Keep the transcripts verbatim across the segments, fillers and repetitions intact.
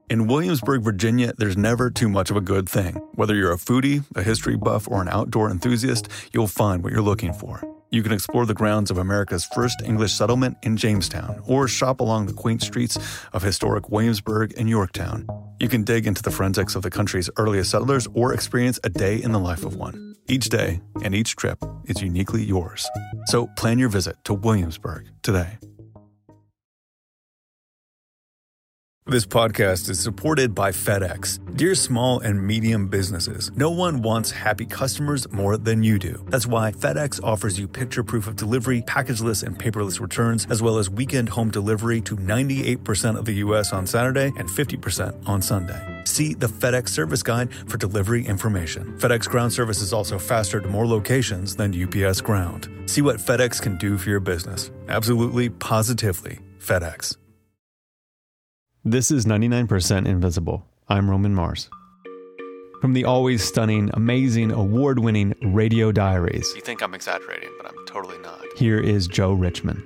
In Williamsburg, Virginia, there's never too much of a good thing. Whether you're a foodie, a history buff, or an outdoor enthusiast, you'll find what you're looking for. You can explore the grounds of America's first English settlement in Jamestown, or shop along the quaint streets of historic Williamsburg and Yorktown. You can dig into the forensics of the country's earliest settlers or experience a day in the life of one. Each day and each trip is uniquely yours. So plan your visit to Williamsburg today. This podcast is supported by FedEx. Dear small and medium businesses, no one wants happy customers more than you do. That's why FedEx offers you picture proof of delivery, packageless and paperless returns, as well as weekend home delivery to ninety-eight percent of the U S on Saturday and fifty percent on Sunday. See the FedEx service guide for delivery information. FedEx Ground service is also faster to more locations than U P S Ground. See what FedEx can do for your business. Absolutely, positively, FedEx. This is ninety-nine percent Invisible. I'm Roman Mars. From the always stunning, amazing, award-winning Radio Diaries. You think I'm exaggerating, but I'm totally not. Here is Joe Richman.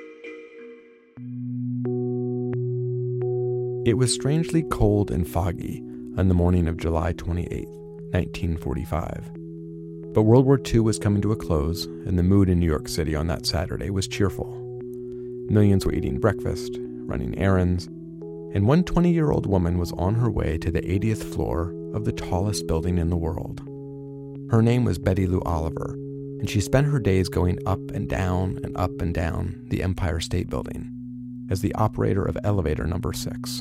It was strangely cold and foggy on the morning of July twenty-eighth, nineteen forty-five. But World War Two was coming to a close, and the mood in New York City on that Saturday was cheerful. Millions were eating breakfast, running errands, and one twenty-year-old woman was on her way to the eightieth floor of the tallest building in the world. Her name was Betty Lou Oliver, and she spent her days going up and down and up and down the Empire State Building as the operator of elevator number six.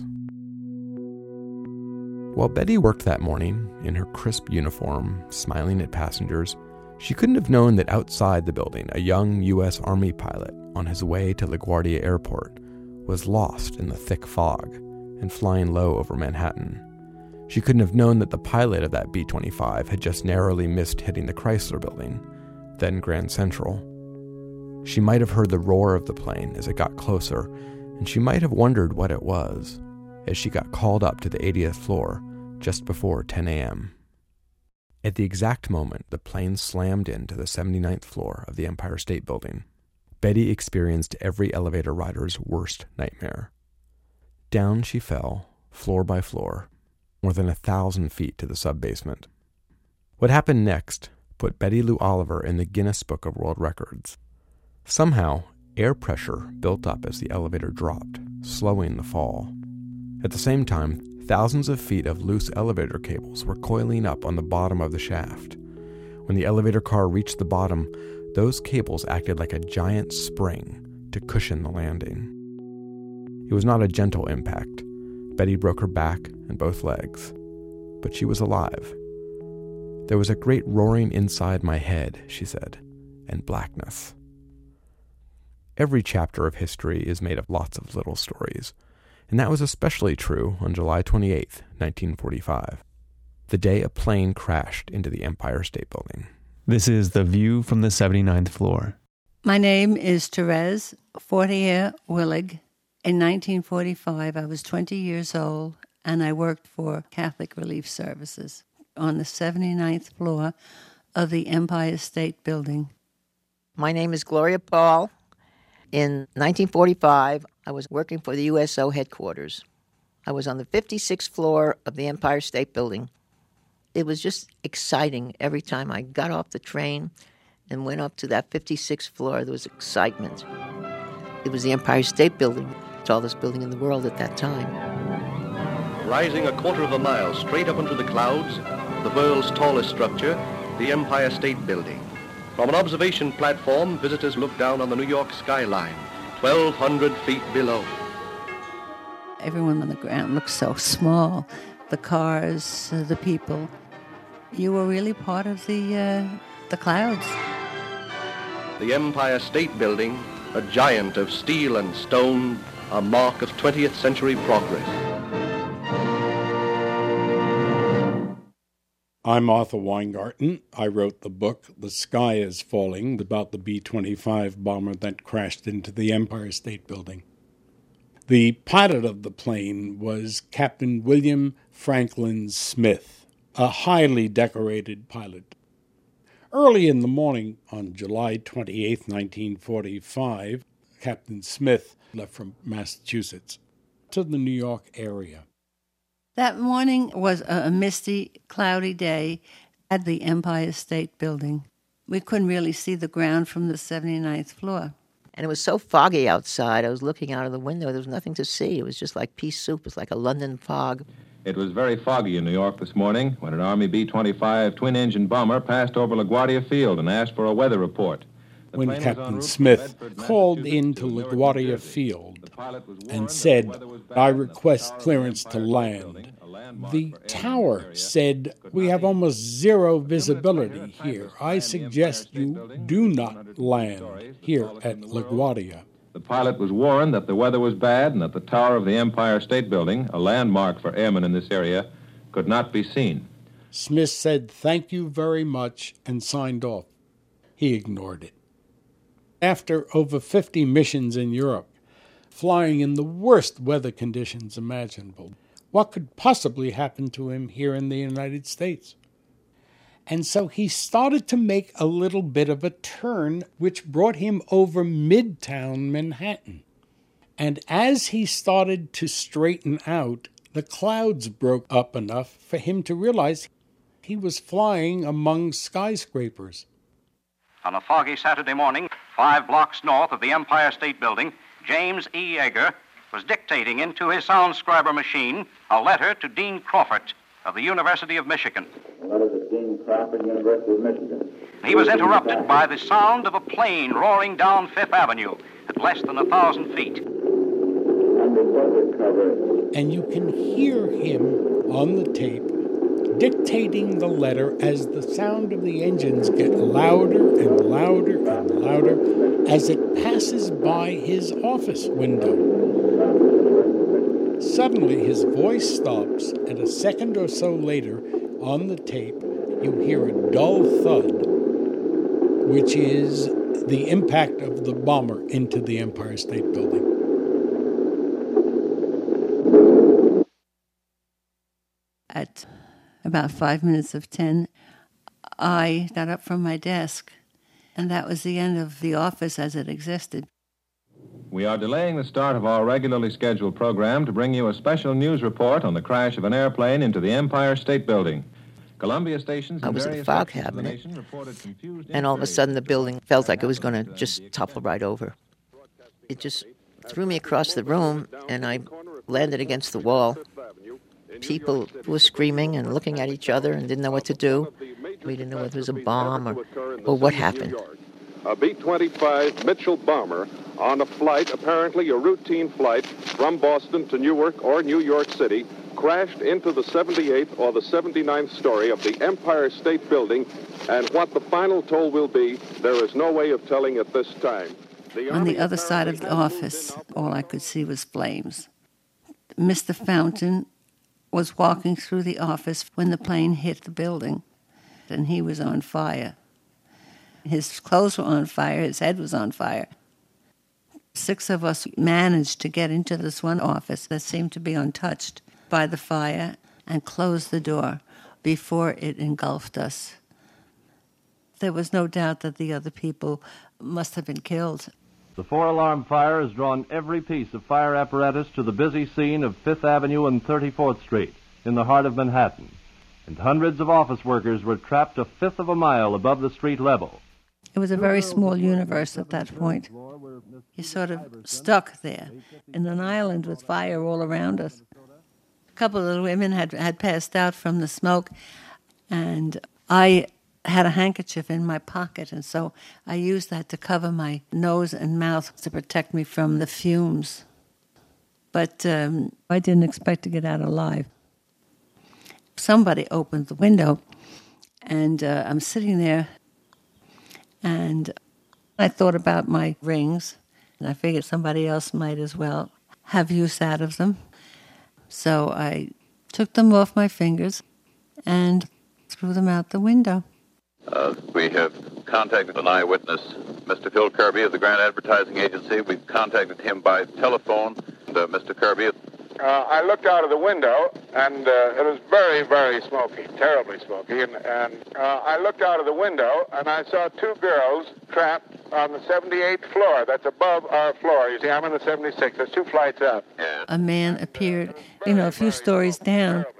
While Betty worked that morning, in her crisp uniform, smiling at passengers, she couldn't have known that outside the building, a young U S Army pilot on his way to LaGuardia Airport was lost in the thick fog and flying low over Manhattan. She couldn't have known that the pilot of that B twenty-five had just narrowly missed hitting the Chrysler Building, then Grand Central. She might have heard the roar of the plane as it got closer, and she might have wondered what it was as she got called up to the eightieth floor just before ten a.m. At the exact moment the plane slammed into the seventy-ninth floor of the Empire State Building, Betty experienced every elevator rider's worst nightmare. Down she fell, floor by floor, more than a thousand feet to the sub-basement. What happened next put Betty Lou Oliver in the Guinness Book of World Records. Somehow, air pressure built up as the elevator dropped, slowing the fall. At the same time, thousands of feet of loose elevator cables were coiling up on the bottom of the shaft. When the elevator car reached the bottom, those cables acted like a giant spring to cushion the landing. It was not a gentle impact. Betty broke her back and both legs, but she was alive. There was a great roaring inside my head, she said, and blackness. Every chapter of history is made of lots of little stories, and that was especially true on July twenty-eighth, nineteen forty-five, the day a plane crashed into the Empire State Building. This is The View from the seventy-ninth floor. My name is Therese Fortier Willig. In nineteen forty-five, I was twenty years old, and I worked for Catholic Relief Services on the seventy-ninth floor of the Empire State Building. My name is Gloria Paul. In nineteen forty-five, I was working for the U S O headquarters. I was on the fifty-sixth floor of the Empire State Building. It was just exciting every time I got off the train and went up to that fifty-sixth floor. There was excitement. It was the Empire State Building, the tallest building in the world at that time. Rising a quarter of a mile straight up into the clouds, the world's tallest structure, the Empire State Building. From an observation platform, visitors look down on the New York skyline, twelve hundred feet below. Everyone on the ground looked so small. The cars, uh, the people. You were really part of the uh, the clouds. The Empire State Building, a giant of steel and stone, a mark of twentieth century progress. I'm Arthur Weingarten. I wrote the book, The Sky is Falling, about the B twenty-five bomber that crashed into the Empire State Building. The pilot of the plane was Captain William Franklin Smith, a highly decorated pilot. Early in the morning on July twenty-eighth, nineteen forty-five, Captain Smith left from Massachusetts to the New York area. That morning was a, a misty, cloudy day at the Empire State Building. We couldn't really see the ground from the seventy-ninth floor. And it was so foggy outside. I was looking out of the window. There was nothing to see. It was just like pea soup. It was like a London fog. It was very foggy in New York this morning when an Army B twenty-five twin-engine bomber passed over LaGuardia Field and asked for a weather report. The when Captain Smith called into LaGuardia Field and said, "I request clearance to land," the tower said, "We have almost zero visibility here. I suggest you do not land here at LaGuardia." The pilot was warned that the weather was bad and that the tower of the Empire State Building, a landmark for airmen in this area, could not be seen. Smith said, "Thank you very much," and signed off. He ignored it. After over fifty missions in Europe, flying in the worst weather conditions imaginable, what could possibly happen to him here in the United States? And so he started to make a little bit of a turn, which brought him over Midtown Manhattan. And as he started to straighten out, the clouds broke up enough for him to realize he was flying among skyscrapers. On a foggy Saturday morning, five blocks north of the Empire State Building, James E. Yeager was dictating into his soundscriber machine a letter to Dean Crawford of the University of Michigan. Letter to Dean Crawford, University of Michigan. He was interrupted by the sound of a plane roaring down Fifth Avenue at less than a thousand feet. And you can hear him on the tape dictating the letter as the sound of the engines get louder and louder and louder as it passes by his office window. Suddenly his voice stops, and a second or so later, on the tape, you hear a dull thud, which is the impact of the bomber into the Empire State Building. At about five minutes of ten, I got up from my desk, and that was the end of the office as it existed. We are delaying the start of our regularly scheduled program to bring you a special news report on the crash of an airplane into the Empire State Building. Columbia stations I was in a fog cabinet, and all of a sudden the building felt like it was going to just topple right over. It just threw me across the room, and I landed against the wall. People were screaming and looking at each other and didn't know what to do. We didn't know whether it was a bomb or, or what happened. A B twenty-five Mitchell bomber on a flight, apparently a routine flight from Boston to Newark or New York City, crashed into the seventy-eighth or the seventy-ninth story of the Empire State Building, and what the final toll will be, there is no way of telling at this time. The On the other side of the office, all I could see was flames. Mister Fountain was walking through the office when the plane hit the building, and he was on fire. His clothes were on fire, his head was on fire. Six of us managed to get into this one office that seemed to be untouched by the fire and close the door before it engulfed us. There was no doubt that the other people must have been killed. The four-alarm fire has drawn every piece of fire apparatus to the busy scene of Fifth Avenue and thirty-fourth Street in the heart of Manhattan, and hundreds of office workers were trapped a fifth of a mile above the street level. It was a very small universe at that point. You're sort of stuck there in an island with fire all around us. A couple of the women had, had passed out from the smoke, and I had a handkerchief in my pocket, and so I used that to cover my nose and mouth to protect me from the fumes. But um, I didn't expect to get out alive. Somebody opened the window, and uh, I'm sitting there, and I thought about my rings, and I figured somebody else might as well have use out of them. So I took them off my fingers and threw them out the window. Uh, we have contacted an eyewitness, Mister Phil Kirby of the Grant Advertising Agency. We've contacted him by telephone. And, uh, Mister Kirby. Uh, I looked out of the window, and uh, it was very, very smoky, terribly smoky. And, and uh, I looked out of the window, and I saw two girls trapped on the seventy-eighth floor. That's above our floor. You see, I'm in the seventy-sixth. There's two flights up. A man appeared, you know, a few stories down,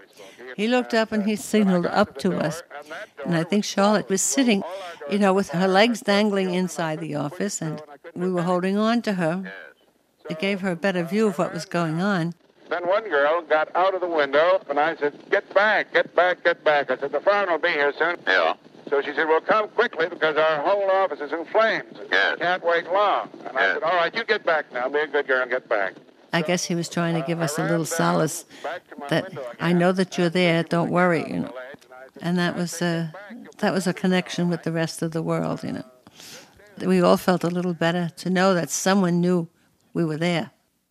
He looked up and he signaled up to us. And I think Charlotte was sitting, you know, with her legs dangling inside the office, and we were holding on to her. It gave her a better view of what was going on. Then one girl got out of the window, and I said, get back, get back, get back. I said, the fireman will be here soon. Yeah. So she said, well, come quickly because our whole office is in flames. Yes. Can't wait long. And yes. I said, all right, you get back now. Be a good girl and get back. I guess he was trying to give us a little solace that I know that you're there, don't worry, you know. And that was a, that was a connection with the rest of the world, you know. We all felt a little better to know that someone knew we were there.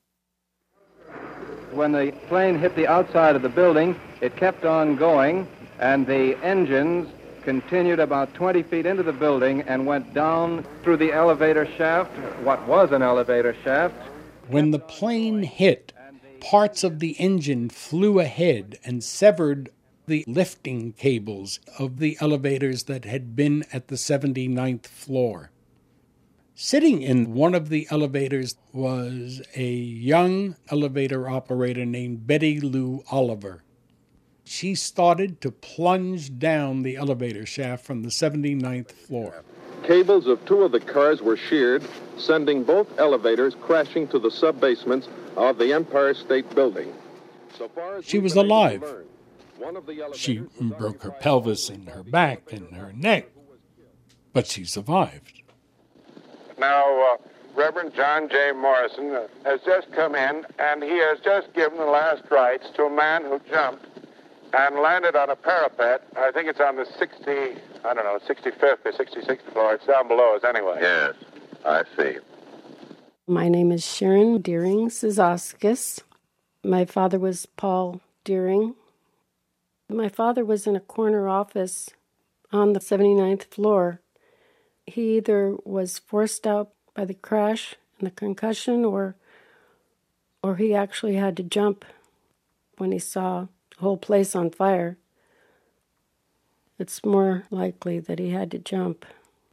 When the plane hit the outside of the building, it kept on going, and the engines continued about twenty feet into the building and went down through the elevator shaft, what was an elevator shaft. When the plane hit, parts of the engine flew ahead and severed the lifting cables of the elevators that had been at the seventy-ninth floor. Sitting in one of the elevators was a young elevator operator named Betty Lou Oliver. She started to plunge down the elevator shaft from the seventy-ninth floor. Cables of two of the cars were sheared, sending both elevators crashing to the sub-basements of the Empire State Building. So far as she was alive. Learn, one of the she broke her pelvis and her back and her neck, but she survived. Now, uh, Reverend John J. Morrison uh, has just come in, and he has just given the last rites to a man who jumped and landed on a parapet. I think it's on the sixty, I don't know, sixty-fifth or sixty-sixth floor. It's down below us anyway. Yes, I see. My name is Sharon Deering Sizauskas. My father was Paul Deering. My father was in a corner office on the seventy-ninth floor. He either was forced out by the crash and the concussion, or or he actually had to jump when he saw the whole place on fire. It's more likely that he had to jump.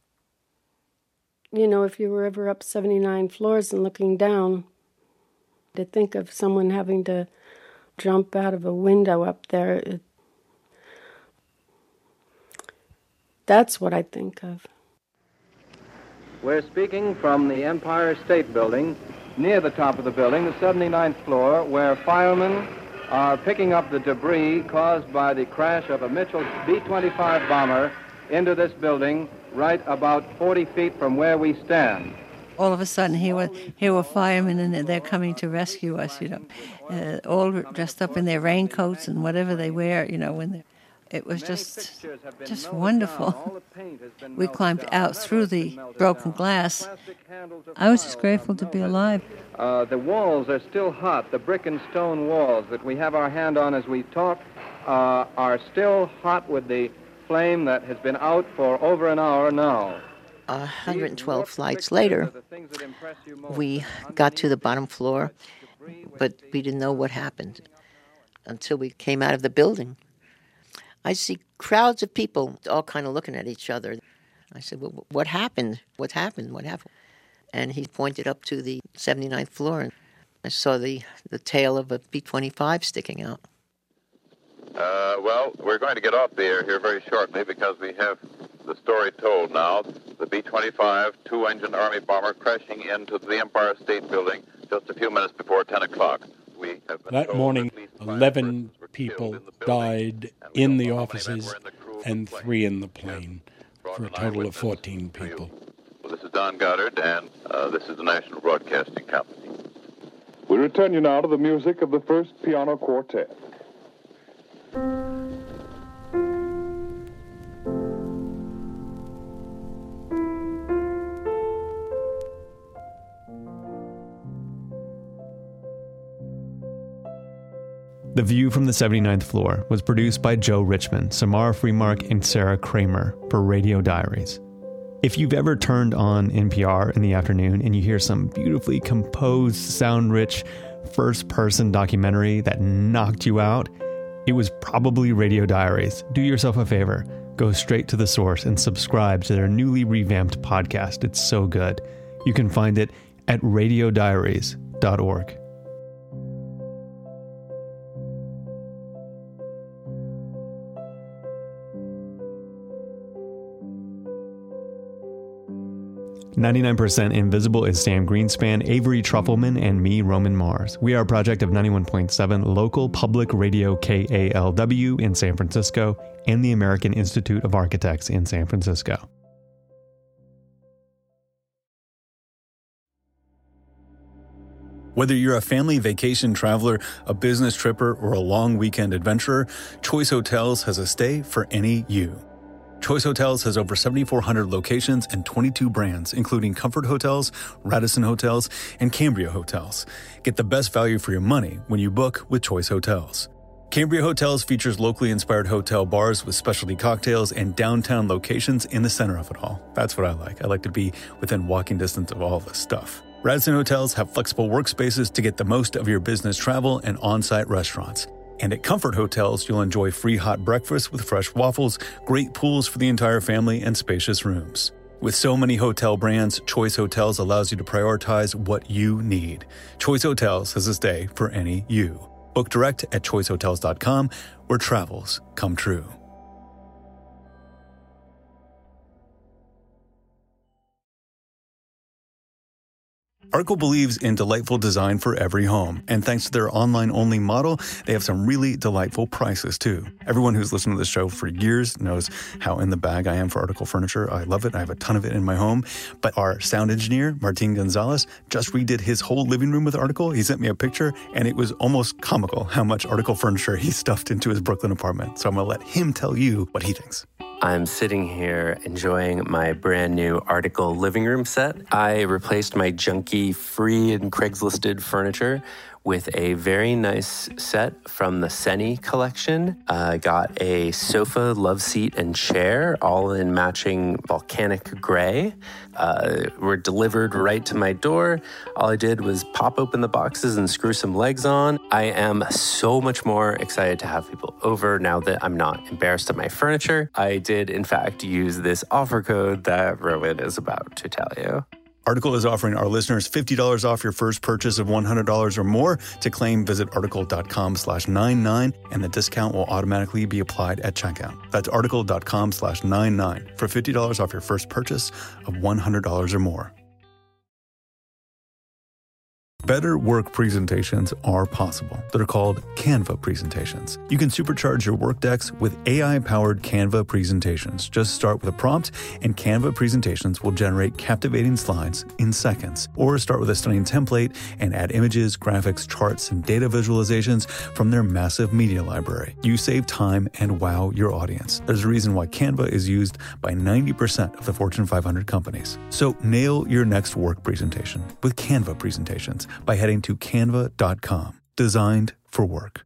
You know, if you were ever up seventy-nine floors and looking down, to think of someone having to jump out of a window up there, it, that's what I think of. We're speaking from the Empire State Building, near the top of the building, the seventy-ninth floor, where firemen are picking up the debris caused by the crash of a Mitchell B twenty-five bomber into this building right about forty feet from where we stand. All of a sudden, here were, here were firemen, and they're coming to rescue us, you know, uh, all dressed up in their raincoats and whatever they wear, you know, when they're... It was just just wonderful. We climbed out through the broken glass. I was just grateful to be alive. Uh, the walls are still hot. The brick and stone walls that we have our hand on as we talk uh, are still hot with the flame that has been out for over an hour now. one hundred twelve flights later, we got to the bottom floor, but we didn't know what happened until we came out of the building. I see crowds of people all kind of looking at each other. I said, well, what happened? What happened? What happened? And he pointed up to the seventy-ninth floor, and I saw the, the tail of a B twenty-five sticking out. Uh, well, we're going to get off the air here very shortly because we have the story told now. The B twenty-five two-engine Army bomber crashing into the Empire State Building just a few minutes before ten o'clock. We have been that morning, eleven people died in the offices and three in the plane, for a total of fourteen people. Well, this is Don Goddard, and uh, this is the National Broadcasting Company. We return you now to the music of the first piano quartet. The View from the seventy-ninth Floor was produced by Joe Richmond, Samara Freemark, and Sarah Kramer for Radio Diaries. If you've ever turned on N P R in the afternoon and you hear some beautifully composed, sound-rich, first-person documentary that knocked you out, it was probably Radio Diaries. Do yourself a favor. Go straight to the source and subscribe to their newly revamped podcast. It's so good. You can find it at radio diaries dot org. ninety-nine percent Invisible is Sam Greenspan, Avery Trufelman, and me, Roman Mars. We are a project of ninety-one point seven local public radio K A L W in San Francisco and the American Institute of Architects in San Francisco. Whether you're a family vacation traveler, a business tripper, or a long weekend adventurer, Choice Hotels has a stay for any you. Choice Hotels has over seventy-four hundred locations and twenty-two brands, including Comfort Hotels, Radisson Hotels, and Cambria Hotels. Get the best value for your money when you book with Choice Hotels. Cambria Hotels features locally inspired hotel bars with specialty cocktails and downtown locations in the center of it all. That's what I like. I like to be within walking distance of all this stuff. Radisson Hotels have flexible workspaces to get the most of your business travel and on-site restaurants. And at Comfort Hotels, you'll enjoy free hot breakfast with fresh waffles, great pools for the entire family, and spacious rooms. With so many hotel brands, Choice Hotels allows you to prioritize what you need. Choice Hotels has a stay for any you. Book direct at choice hotels dot com, where travels come true. Article believes in delightful design for every home, and thanks to their online-only model, they have some really delightful prices, too. Everyone who's listened to this show for years knows how in the bag I am for Article furniture. I love it. I have a ton of it in my home. But our sound engineer, Martin Gonzalez, just redid his whole living room with Article. He sent me a picture, and it was almost comical how much Article furniture he stuffed into his Brooklyn apartment. So I'm going to let him tell you what he thinks. I'm sitting here enjoying my brand new Article living room set. I replaced my junky, free and Craigslisted furniture with a very nice set from the Seni collection. I uh, got a sofa, love seat, and chair, all in matching volcanic gray. Uh, were delivered right to my door. All I did was pop open the boxes and screw some legs on. I am so much more excited to have people over now that I'm not embarrassed of my furniture. I did, in fact, use this offer code that Rowan is about to tell you. Article is offering our listeners fifty dollars off your first purchase of one hundred dollars or more. To claim, visit article.com slash 99, and the discount will automatically be applied at checkout. That's article.com slash 99 for fifty dollars off your first purchase of one hundred dollars or more. Better work presentations are possible. They're called Canva presentations. You can supercharge your work decks with A I-powered Canva presentations. Just start with a prompt, and Canva presentations will generate captivating slides in seconds. Or start with a stunning template and add images, graphics, charts, and data visualizations from their massive media library. You save time and wow your audience. There's a reason why Canva is used by ninety percent of the Fortune five hundred companies. So nail your next work presentation with Canva presentations by heading to canva dot com. Designed for work.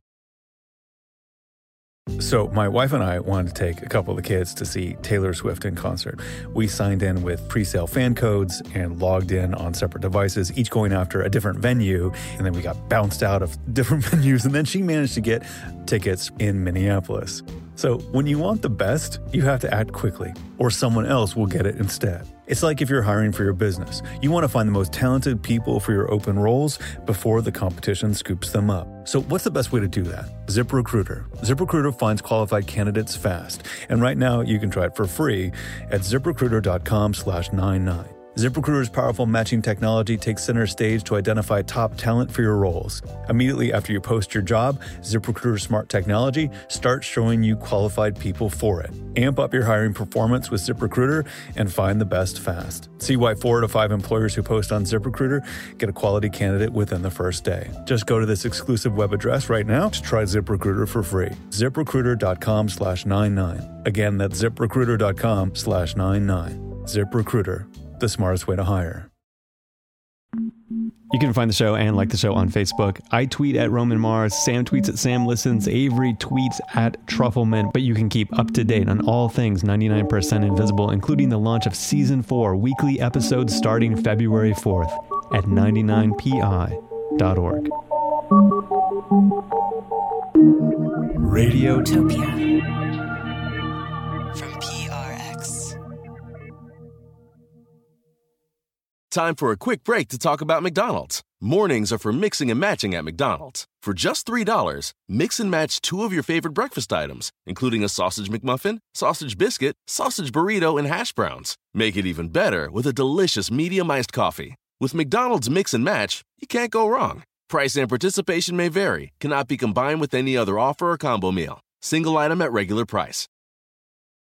So my wife and I wanted to take a couple of the kids to see Taylor Swift in concert. We signed in with pre-sale fan codes and logged in on separate devices, each going after a different venue. And then we got bounced out of different venues. And then she managed to get tickets in Minneapolis. So when you want the best, you have to act quickly, or someone else will get it instead. It's like if you're hiring for your business. You want to find the most talented people for your open roles before the competition scoops them up. So what's the best way to do that? ZipRecruiter. ZipRecruiter finds qualified candidates fast. And right now you can try it for free at ziprecruiter.com slash 99. ZipRecruiter's powerful matching technology takes center stage to identify top talent for your roles. Immediately after you post your job, ZipRecruiter's smart technology starts showing you qualified people for it. Amp up your hiring performance with ZipRecruiter and find the best fast. See why four out of five employers who post on ZipRecruiter get a quality candidate within the first day. Just go to this exclusive web address right now to try ZipRecruiter for free. ZipRecruiter.com slash 99. Again, that's ZipRecruiter.com slash 99. ZipRecruiter. The smartest way to hire. You can find the show and like the show on Facebook. I tweet at Roman Mars, Sam tweets at Sam Listens, Avery tweets at Trufelman, but you can keep up to date on all things ninety-nine percent Invisible, including the launch of Season four, weekly episodes starting February fourth at ninety-nine P I dot org. Radiotopia. From P R X. Time for a quick break to talk about McDonald's. Mornings are for mixing and matching at McDonald's. For just three dollars, mix and match two of your favorite breakfast items, including a sausage McMuffin, sausage biscuit, sausage burrito, and hash browns. Make it even better with a delicious medium iced coffee. With McDonald's Mix and Match, you can't go wrong. Price and participation may vary, cannot be combined with any other offer or combo meal. Single item at regular price.